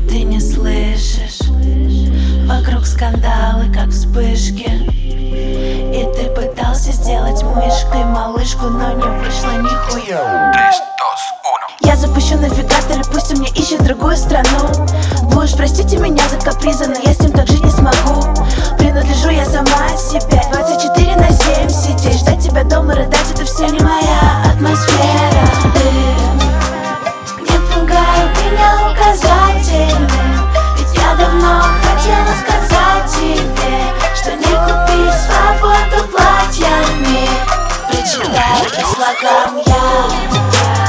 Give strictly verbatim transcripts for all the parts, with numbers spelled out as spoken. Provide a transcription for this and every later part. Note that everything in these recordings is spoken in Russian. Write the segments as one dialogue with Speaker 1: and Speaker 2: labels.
Speaker 1: Ты не слышишь, вокруг скандалы, как вспышки. И ты пытался сделать мышкой малышку, но не вышло нихуя. Я запущу навигатор, и пусть он мне ищет другую страну. Вы уж простите меня за капризы, но я с ним так жить не смогу. Принадлежу я сама себе, двадцать четыре на семь сидеть, ждать тебя дома, рыдать, это все не моя атмосфера. Ты не пугай меня указательным, ведь я давно хотела сказать тебе, что не купить свободу платьями. Причитаю по слогам я.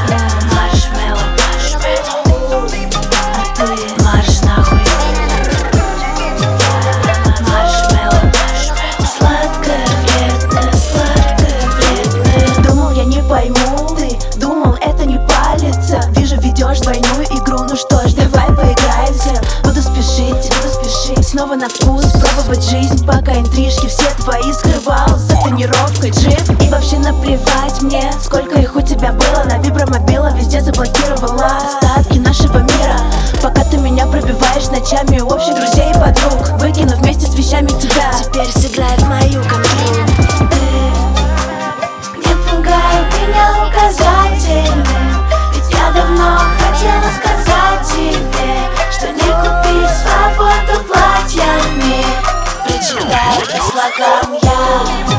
Speaker 1: Марш нахуй. Маршмеллоу. Сладкое, вредное, сладкое, вредное. Думал, я не пойму, ты думал, это не палится. Вижу, ведешь двойную игру, ну что ж, давай поиграемся. Буду спешить, буду спешить, снова на вкус пробовать жизнь, пока интрижки все твои скрывал за тонировкой джип. И вообще наплевать мне, сколько их у тебя было. На вибромобила везде заблокировала остатки нашего мира. Пока ты меня пробиваешь ночами у общих друзей и подруг, выкину вместе с вещами тебя.
Speaker 2: Теперь сыграй в мою контру.
Speaker 1: Ты не пугай меня указательным, ведь я давно хотела сказать тебе, что не купить свободу платьями. Причитаю по слогам я.